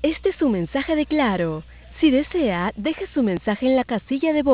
Este es su mensaje de Claro. Si desea, deje su mensaje en la casilla de voz.